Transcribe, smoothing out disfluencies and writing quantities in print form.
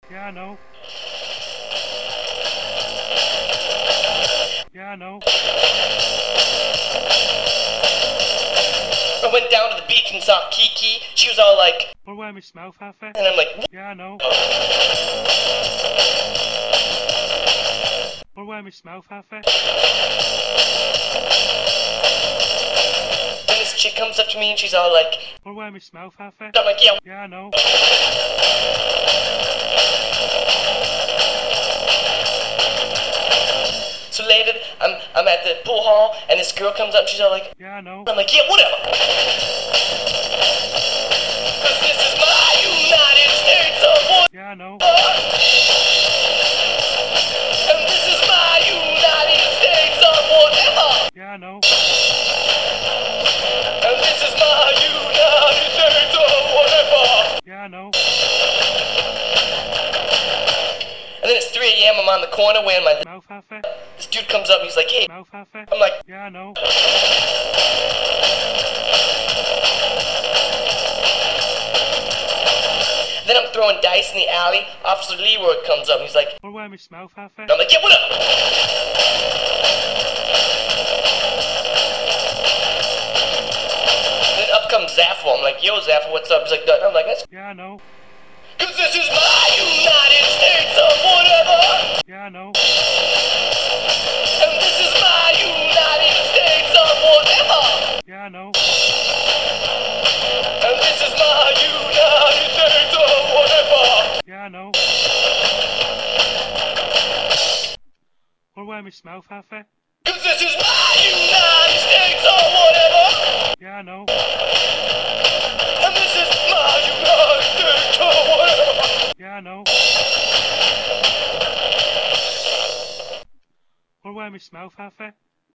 Yeah, I know. Yeah, I know. I went down to the beach and saw Kiki. She was all like, Wanna wear my Smurf outfit? and I'm like, Yeah, I know. Wanna wear my Smurf outfit? then this chick comes up to me and she's all like, Wanna wear my Smurf outfit? I'm like, yeah. Yeah, I know. So later, I'm at the pool hall and this girl comes up and she's all like, Yeah, I know. I'm like, yeah, whatever. Cause this is my United States of what? Yeah, I know. And this is my United States of whatever. Yeah, I know. And this is my United States of whatever. Yeah, I know. And then it's 3 a.m. I'm on the corner wearing my. Smurf outfit? This dude comes up and he's like, hey. Smurf outfit? I'm like, yeah, I know. Then I'm throwing dice in the alley. Officer Leroy comes up and he's like, Wanna wear my Smurf outfit? and I'm like, yeah, what up? Then up comes Zaffo. I'm like, yo, Zaffo, what's up? He's like, I'm like, that's. Yeah, I know. Cause this is my United States of whatever. Yeah, I know. And this is my United States of whatever. Yeah, I know. And this is my United States of whatever. Yeah, I know. Wanna wear my Smurf outfit? Cause this is my United States of whatever. Yeah, I know. And this is my United States of whatever. Yeah, I know. Wanna wear my Smurf outfit?